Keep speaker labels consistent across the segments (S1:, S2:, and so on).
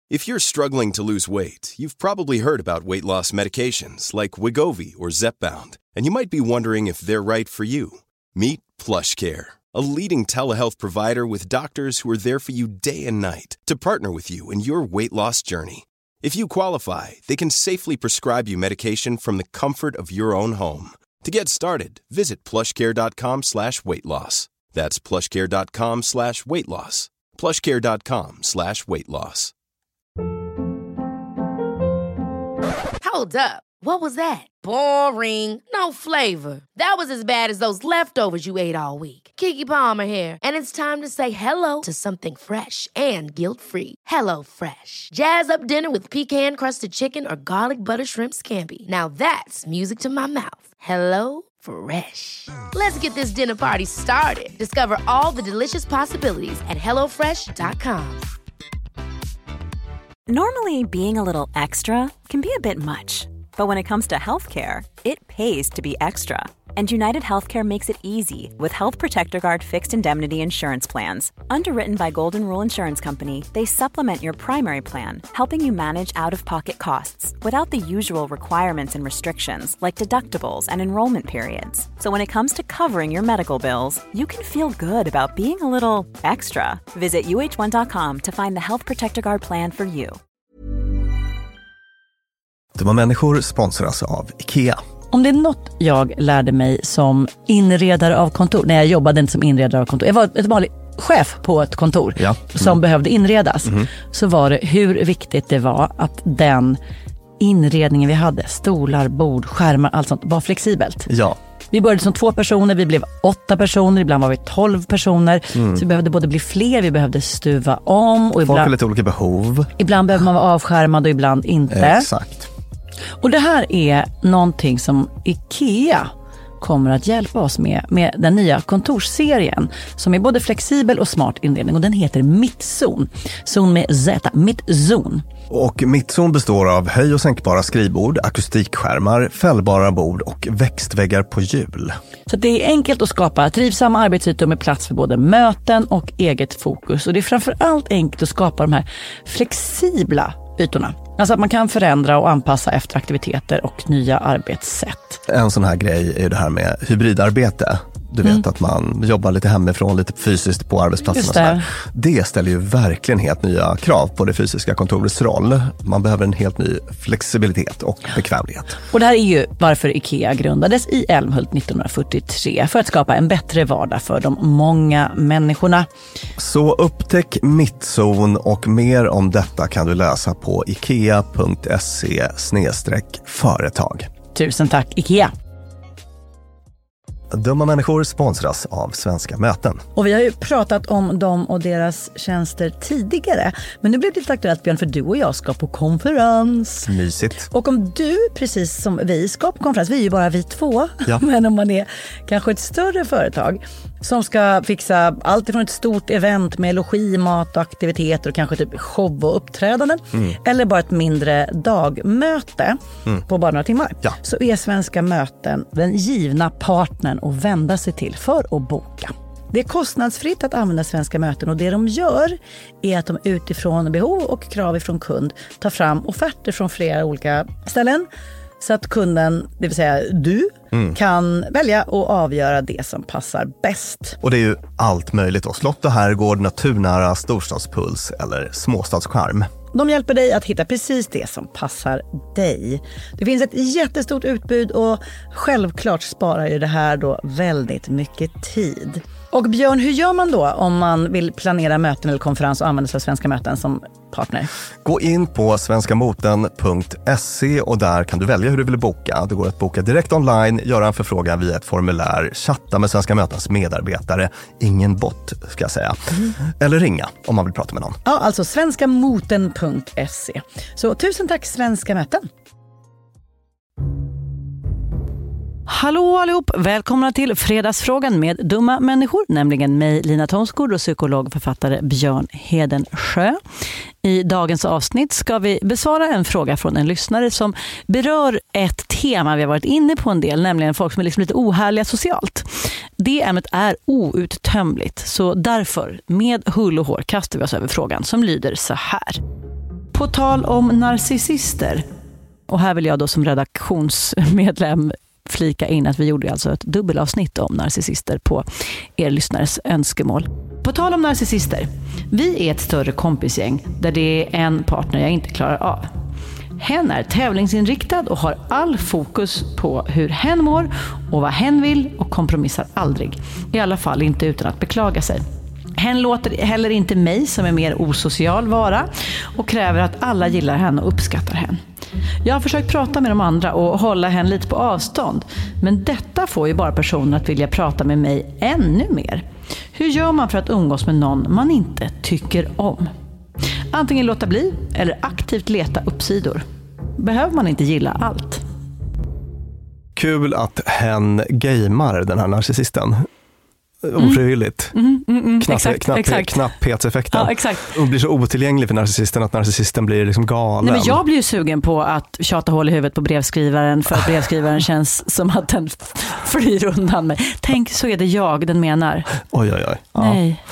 S1: If you're struggling to lose weight, you've probably heard about weight loss medications like Wegovy or Zepbound, and you might be wondering if they're right for you. Meet PlushCare, a leading telehealth provider with doctors who are there for you day and night to partner with you in your weight loss journey. If you qualify, they can safely prescribe you medication from the comfort of your own home. To get started, visit plushcare.com/weightloss. That's plushcare.com/weightloss. plushcare.com/weightloss.
S2: Hold up. What was that? Boring. No flavor. That was as bad as those leftovers you ate all week. Keke Palmer here, and it's time to say hello to something fresh and guilt-free. Hello Fresh. Jazz up dinner with pecan-crusted chicken or garlic butter shrimp scampi. Now that's music to my mouth. Hello Fresh. Let's get this dinner party started. Discover all the delicious possibilities at hellofresh.com.
S3: Normally, being a little extra can be a bit much. But when it comes to healthcare, it pays to be extra. And United Healthcare makes it easy with Health Protector Guard fixed indemnity insurance plans. Underwritten by Golden Rule Insurance Company, they supplement your primary plan, helping you manage out-of-pocket costs without the usual requirements and restrictions like deductibles and enrollment periods. So when it comes to covering your medical bills, you can feel good about being a little extra. Visit uh1.com to find the Health Protector Guard plan for you.
S4: Dumma människor sponsras av IKEA.
S5: Om det är något jag lärde mig som inredare av kontor, när jag jobbade inte som inredare av kontor, jag var ett vanligt chef på ett kontor som behövde inredas, så var det hur viktigt det var att den inredningen vi hade, stolar, bord, skärmar, allt sånt, var flexibelt.
S4: Ja.
S5: Vi började som 2 personer, vi blev 8 personer, ibland var vi 12 personer. Så vi behövde både bli fler, vi behövde stuva om. Och
S4: folk har lite olika behov.
S5: Ibland behöver man vara avskärmad och ibland inte.
S4: Exakt.
S5: Och det här är någonting som IKEA kommer att hjälpa oss med den nya kontorsserien som är både flexibel och smart inredning, och den heter Mittzon. Zon med Z, Mittzon.
S4: Och Mittzon består av höj- och sänkbara skrivbord, akustikskärmar, fällbara bord och växtväggar på hjul.
S5: Så det är enkelt att skapa trivsamma arbetsytor med plats för både möten och eget fokus. Och det är framförallt enkelt att skapa de här flexibla ytorna. Alltså att man kan förändra och anpassa efter aktiviteter och nya arbetssätt.
S4: En sån här grej är ju det här med hybridarbete. Du vet att man jobbar lite hemifrån, lite fysiskt på arbetsplatsen. Det ställer ju verkligen helt nya krav på det fysiska kontorets roll. Man behöver en helt ny flexibilitet och bekvämlighet.
S5: Och det här är ju varför IKEA grundades i Älmhult 1943. För att skapa en bättre vardag för de många människorna.
S4: Så upptäck Mittzon, och mer om detta kan du läsa på ikea.se/företag.
S5: Tusen tack IKEA!
S4: Dumma människor sponsras av Svenska möten.
S5: Och vi har ju pratat om dem och deras tjänster tidigare. Men nu blir det lite aktuellt, Björn, för du och jag ska på konferens.
S4: Mysigt.
S5: Och om du, precis som vi, ska på konferens, vi är ju bara vi två.
S4: Ja.
S5: Men om man är kanske ett större företag som ska fixa allt ifrån ett stort event med logi, mat och aktiviteter och kanske typ show och uppträdanden. Eller bara ett mindre dagmöte på bara några timmar.
S4: Ja.
S5: Så är Svenska möten den givna partnern att vända sig till för att boka. Det är kostnadsfritt att använda Svenska möten, och det de gör är att de utifrån behov och krav ifrån kund tar fram offerter från flera olika ställen. Så att kunden, det vill säga du, kan välja och avgöra det som passar bäst.
S4: Och det är ju allt möjligt då. Slott och herrgård, naturnära, storstadspuls eller småstadscharm.
S5: De hjälper dig att hitta precis det som passar dig. Det finns ett jättestort utbud, och självklart sparar ju det här då väldigt mycket tid. Och Björn, hur gör man då om man vill planera möten eller konferens och använda sig av Svenska möten som partner?
S4: Gå in på svenskamoten.se, och där kan du välja hur du vill boka. Det går att boka direkt online, göra en förfrågan via ett formulär, chatta med Svenska mötens medarbetare, ingen bot ska jag säga, eller ringa om man vill prata med någon.
S5: Ja, alltså svenskamoten.se. Så tusen tack Svenska möten. Hallå allihop, välkomna till Fredagsfrågan med dumma människor, nämligen mig Lina Thomsgård och psykolog och författare Björn Hedensjö. I dagens avsnitt ska vi besvara en fråga från en lyssnare som berör ett tema vi har varit inne på en del, nämligen folk som är liksom lite ohärliga socialt. Det ämnet är outtömligt, så därför med hull och hår kastar vi oss över frågan som lyder så här. På tal om narcissister, och här vill jag då som redaktionsmedlem flika in att vi gjorde alltså ett dubbelavsnitt om narcissister på er lyssnares önskemål. På tal om narcissister, vi är ett större kompisgäng där det är en partner jag inte klarar av. Hen är tävlingsinriktad och har all fokus på hur hen mår och vad hen vill och kompromissar aldrig. I alla fall inte utan att beklaga sig. Hen låter heller inte mig som är mer osocial vara och kräver att alla gillar henne och uppskattar henne. Jag har försökt prata med de andra och hålla henne lite på avstånd, men detta får ju bara personer att vilja prata med mig ännu mer. Hur gör man för att umgås med någon man inte tycker om? Antingen låta bli eller aktivt leta uppsidor. Behöver man inte gilla allt?
S4: Kul att hen gamer den här narcissisten. Ofrivilligt. Knapphetseffekten.
S5: Ja, exakt.
S4: Och blir så otillgänglig för narcissisten att narcissisten blir liksom galen.
S5: Nej, men jag blir ju sugen på att tjata hål i huvudet på brevskrivaren, för att brevskrivaren känns som att den flyr undan mig. Tänk, så är det jag den menar.
S4: Oj. Ja.
S5: Nej.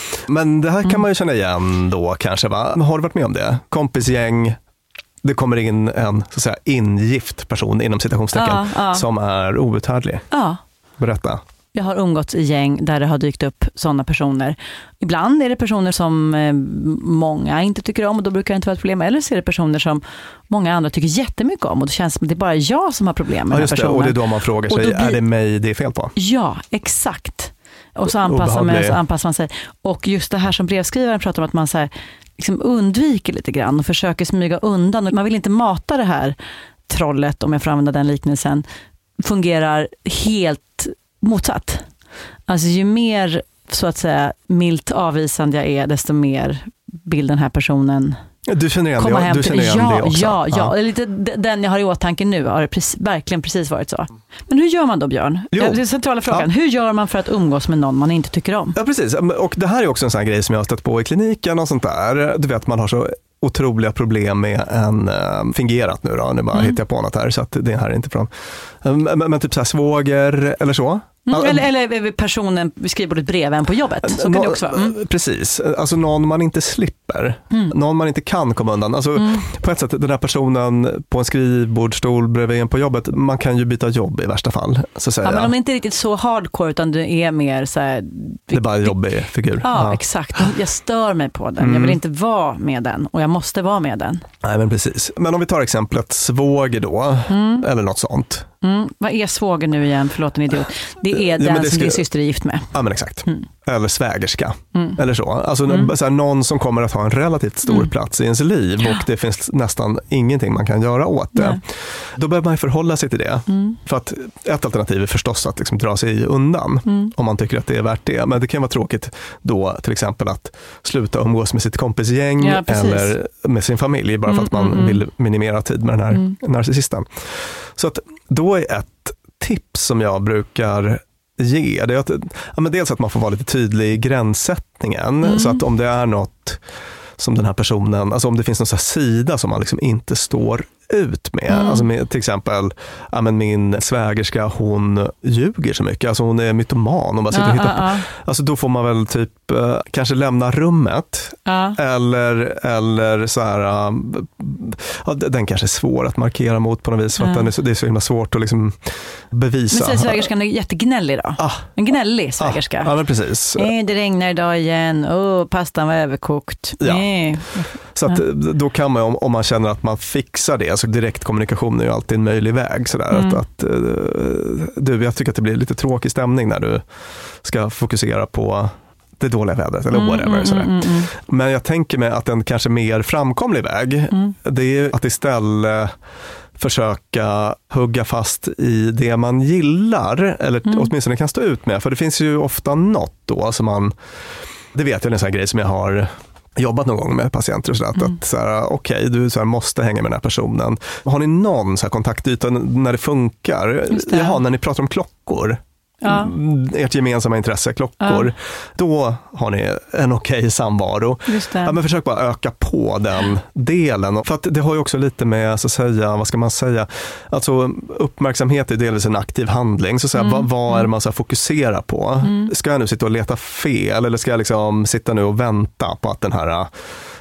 S4: Men det här kan man ju känna igen då kanske, va? Har du varit med om det? Kompisgäng, det kommer in en så att säga ingift person inom citationstecken som är outhärdlig.
S5: Ja.
S4: Berätta.
S5: Jag har umgåtts i gäng där det har dykt upp sådana personer. Ibland är det personer som många inte tycker om och då brukar det inte vara ett problem. Eller så är det personer som många andra tycker jättemycket om och det känns som att det är bara jag som har problem med den här personen.
S4: Och det är då man frågar sig, är det mig det är fel på?
S5: Ja, exakt. Och så anpassar man sig. Och just det här som brevskrivaren pratar om, att man så här, liksom undviker lite grann och försöker smyga undan. Och man vill inte mata det här trollet, om jag får använda den liknelsen, fungerar helt motsatt. Alltså ju mer så att säga milt avvisande jag är, desto mer vill den här personen
S4: du känner igen
S5: komma hem
S4: du
S5: till.
S4: känner igen det också.
S5: Ja. Lite den jag har i åtanke nu har det verkligen precis varit så. Men hur gör man då, Björn? Det är centrala frågan. Hur gör man för att umgås med någon man inte tycker om?
S4: Ja, precis. Och det här är också en sån här grej som jag har stött på i kliniken och sånt där. Du vet, man har så otroliga problem med en fingerat nu då. Nu bara hittar jag på något här så att det här är inte från. Men typ så här svåger eller så.
S5: Eller personen vid skrivbordet bredvid en på jobbet. Så kan det också vara.
S4: Precis. Alltså någon man inte slipper. Någon man inte kan komma undan. Alltså på ett sätt, den här personen på en skrivbordsstol bredvid en på jobbet, man kan ju byta jobb i värsta fall. Så säger
S5: men om det inte är riktigt så hardcore utan du är mer så här...
S4: Det är bara en jobbig figur.
S5: Ja, exakt. Jag stör mig på den. Jag vill inte vara med den och jag måste vara med den.
S4: Nej, men precis. Men om vi tar exemplet svåger då, eller något sånt.
S5: Vad är svåger nu igen? Förlåt, en idiot. Det är den som din syster är gift med.
S4: Ja, men exakt. Eller svägerska. Eller så. Alltså så här, någon som kommer att ha en relativt stor plats i ens liv och det finns nästan ingenting man kan göra åt det. Nej. Då behöver man förhålla sig till det. För att ett alternativ är förstås att liksom dra sig undan om man tycker att det är värt det. Men det kan vara tråkigt då till exempel att sluta umgås med sitt kompisgäng eller med sin familj bara för att man vill minimera tid med den här narcissisten. Så att då är ett tips som jag brukar ge, det är att, dels att man får vara lite tydlig i gränssättningen, så att om det är något som den här personen, alltså om det finns någon så här sida som man liksom inte står ut med, alltså med, till exempel min svägerska, hon ljuger så mycket, alltså hon är mytoman och bara sitter och hittar på. Alltså då får man väl typ kanske lämna rummet eller så här den kanske är svår att markera mot på något vis för att det är så himla svårt att liksom bevisa. Men
S5: svägerskan är jättegnällig då? En gnällig svägerska.
S4: Ja, men precis.
S5: Det regnar idag igen. Pastan var överkokt.
S4: Ja. Så att då kan man, om man känner att man fixar det, alltså direkt kommunikation är ju alltid en möjlig väg sådär, jag tycker att det blir lite tråkig stämning när du ska fokusera på det dåliga vädret eller whatever. Sådär. Men jag tänker mig att en kanske mer framkomlig väg, det är att istället försöka hugga fast i det man gillar eller åtminstone kan stå ut med, för det finns ju ofta något då som man, det vet jag, en sån här grej som jag har jobbat någon gång med patienter och sådär, att så här, okej, du så här måste hänga med den här personen. Har ni någon så här kontaktyta när det funkar? Jaha, när ni pratar om klockor. Ert gemensamma intresse, klockor, då har ni en okej samvaro. Men försök bara öka på den delen. För att det har ju också lite med, så att säga, vad ska man säga, alltså uppmärksamhet är delvis en aktiv handling. Så att säga, vad är det man ska fokusera på? Ska jag nu sitta och leta fel eller ska jag liksom sitta nu och vänta på att den här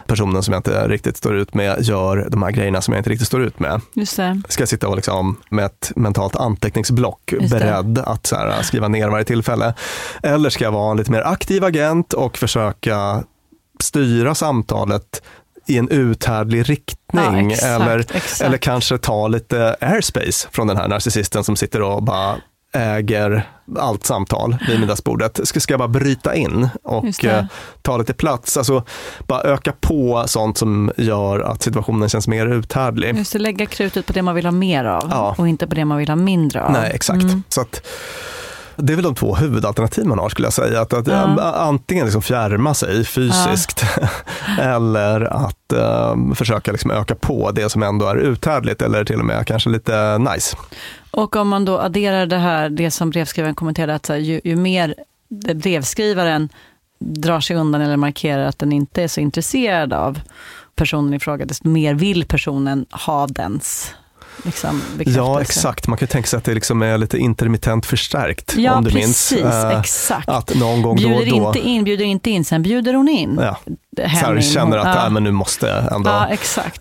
S4: personen som jag inte riktigt står ut med gör de här grejerna som jag inte riktigt står ut med.
S6: Just det.
S4: Ska jag sitta och liksom med ett mentalt anteckningsblock beredd att så här, skriva ner varje tillfälle? Eller ska jag vara en lite mer aktiv agent och försöka styra samtalet i en uthärdlig riktning? Eller kanske ta lite airspace från den här narcissisten som sitter och bara äger allt samtal vid middagsbordet. Ska jag bara bryta in och ta lite plats? Alltså bara öka på sånt som gör att situationen känns mer uthärdlig.
S6: Just det, lägga krutet på det man vill ha mer av och inte på det man vill ha mindre av.
S4: Nej, exakt. Så att det är väl de 2 huvudalternativ man har, skulle jag säga. Att antingen liksom fjärma sig fysiskt eller att försöka liksom öka på det som ändå är uthärdligt eller till och med kanske lite nice.
S6: Och om man då adderar det som brevskrivaren kommenterade, att ju mer brevskrivaren drar sig undan eller markerar att den inte är så intresserad av personen i fråga, desto mer vill personen ha dens liksom bekräftelse. Ja,
S4: exakt. Man kan tänka sig att det liksom är lite intermittent förstärkt, om du minns.
S6: Ja, precis. Exakt.
S4: Att någon gång
S6: bjuder inte in, sen bjuder hon in.
S4: Ja. Så här känner att men nu måste ändå...
S6: Ja, exakt.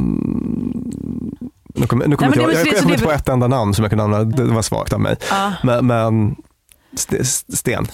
S4: Nu kommer jag kommer inte på ett enda namn som jag kan nämna, det var svagt av mig. Men Sten.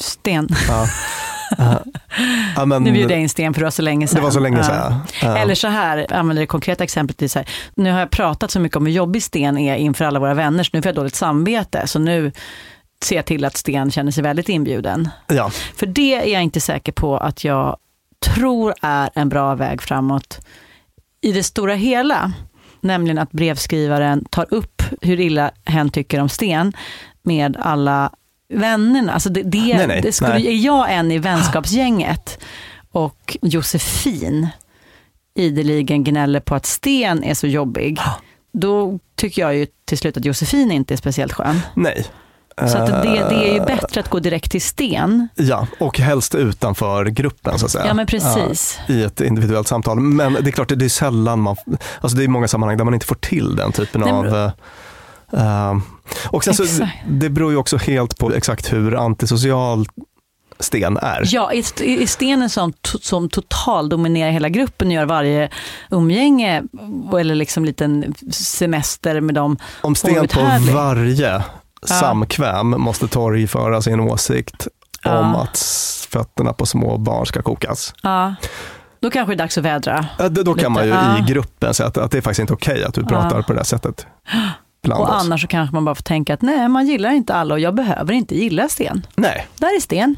S6: Men, nu bjuder jag in Sten för det var så länge sedan.
S4: Det var så länge sedan.
S6: Eller så här, jag använder det konkreta exemplet i så här, nu har jag pratat så mycket om hur jobbig Sten är inför alla våra vänner, så nu får jag dåligt samvete, så nu ser jag till att Sten känner sig väldigt inbjuden. Ja. För det är jag inte säker på att jag tror är en bra väg framåt i det stora hela. Nämligen att brevskrivaren tar upp hur illa hen tycker om Sten med alla vännerna. Alltså är jag en i vänskapsgänget och Josefin ideligen gnäller på att Sten är så jobbig, då tycker jag ju till slut att Josefin inte är speciellt skön.
S4: Nej.
S6: Så att det är ju bättre att gå direkt till Sten.
S4: Ja, och helst utanför gruppen så att säga.
S6: Ja, men precis.
S4: I ett individuellt samtal. Men det är klart, det är sällan alltså det är många sammanhang där man inte får till den typen av... och sen så, det beror ju också helt på exakt hur antisocial Sten är. Ja,
S6: är Sten en sån som total dominerar hela gruppen och gör varje umgänge eller liksom liten semester med dem.
S4: Om Sten på varje samkväm måste torgföra sin åsikt om att fötterna på små barn ska kokas.
S6: Ja. Då kanske det är dags att vädra.
S4: Då kan man ju i gruppen säga att det är faktiskt inte okej att du pratar på det här sättet.
S6: Och annars så kanske man bara får tänka att nej, man gillar inte alla och jag behöver inte gilla Sten.
S4: Nej.
S6: Där är Sten.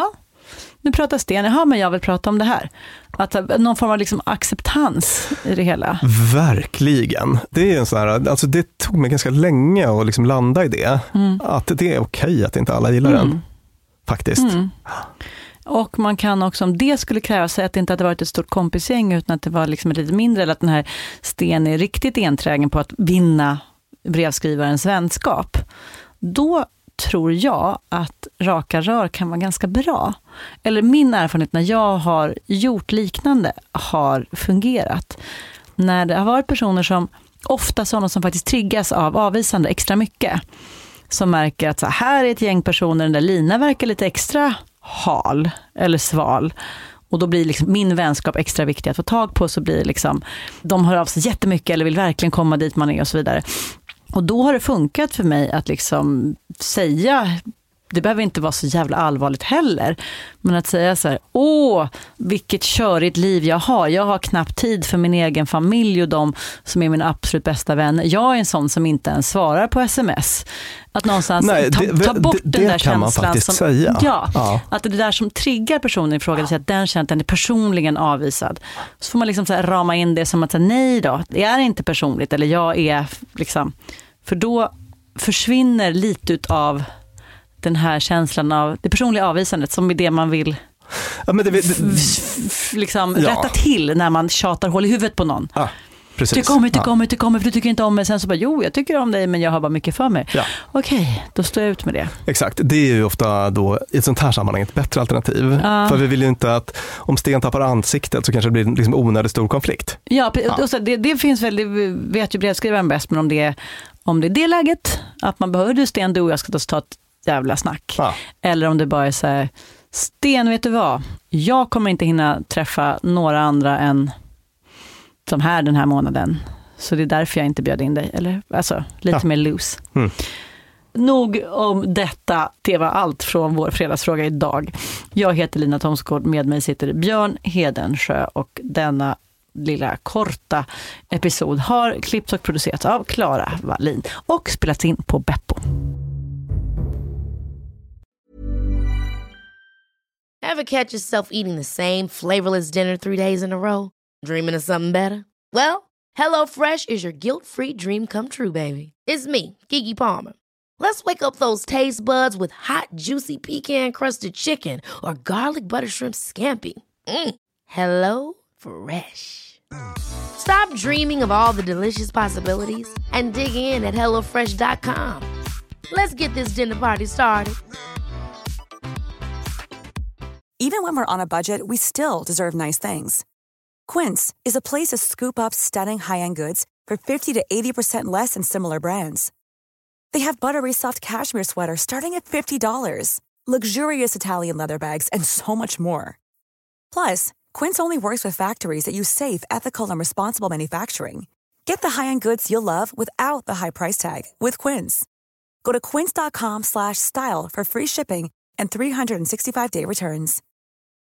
S6: Nu pratar Sten. Jaha, men jag vill prata om det här. Att någon form av liksom acceptans i det hela.
S4: Verkligen. Det är en sån här, alltså det tog mig ganska länge att liksom landa i det. Att det är okej att inte alla gillar den. Faktiskt.
S6: Och man kan också, om det skulle kräva sig att det inte hade varit ett stort kompisgäng utan att det var liksom lite mindre, eller att den här Sten är riktigt enträgen på att vinna brevskrivarens vänskap, då tror jag att raka rör kan vara ganska bra. Eller min erfarenhet när jag har gjort liknande har fungerat. När det har varit personer som, ofta sådana som faktiskt triggas av avvisande extra mycket, som märker att så här är ett gäng personer, den där Lina verkar lite extra hal eller sval. Och då blir liksom min vänskap extra viktig att få tag på, så blir liksom, de hör av sig jättemycket eller vill verkligen komma dit man är och så vidare. Och då har det funkat för mig att liksom säga, det behöver inte vara så jävla allvarligt heller, men att säga så här: åh, vilket körigt liv jag har knappt tid för min egen familj och de som är mina absolut bästa vänner. Jag är en sån som inte ens svarar på sms. Att någonstans ta bort den där känslan som,
S4: säga.
S6: Ja, att det där som triggar personen i fråga, att den känner att den är personligen avvisad. Så får man liksom så här rama in det som att säga, nej då, det är inte personligt, eller jag är liksom, för då försvinner lite av den här känslan av det personliga avvisandet som är det man vill liksom rätta till när man tjatar hål i huvudet på någon. Tyck om mig, för du tycker inte om mig. Sen så bara, jo, jag tycker om dig, men jag har bara mycket för mig. Okej, då står jag ut med det.
S4: Exakt, det är ju ofta då i ett sånt här sammanhang ett bättre alternativ. För vi vill ju inte att om Sten tappar ansiktet så kanske det blir liksom onödigt stor konflikt. Och så, det finns väl, det vet ju brevskrivaren bäst, men om det är det läget, att man behöver Sten, du och jag ska ta ett jävla snack. Eller om det bara är så här: Sten, vet du vad? Jag kommer inte hinna träffa några andra än
S6: de här den här månaden. Så det är därför jag inte bjöd in dig. Eller? Alltså, lite mer loose. Nog om detta. Det var allt från vår fredagsfråga idag. Jag heter Lina Thomsgård. Med mig sitter Björn Hedensjö. Och denna lilla korta episod har klippts och producerats av Clara Wallin. Och spelats in på Beppo.
S2: Ever catch yourself eating the same flavorless dinner 3 days in a row? Dreaming of something better? Well, HelloFresh is your guilt-free dream come true, baby. It's me, Keke Palmer. Let's wake up those taste buds with hot, juicy pecan-crusted chicken or garlic butter shrimp scampi. Hello Fresh. Stop dreaming of all the delicious possibilities and dig in at HelloFresh.com. Let's get this dinner party started.
S7: Even when we're on a budget, we still deserve nice things. Quince is a place to scoop up stunning high-end goods for 50 to 80% less than similar brands. They have buttery soft cashmere sweaters starting at $50, luxurious Italian leather bags, and so much more. Plus, Quince only works with factories that use safe, ethical, and responsible manufacturing. Get the high-end goods you'll love without the high price tag with Quince. Go to quince.com/style for free shipping and 365-day returns.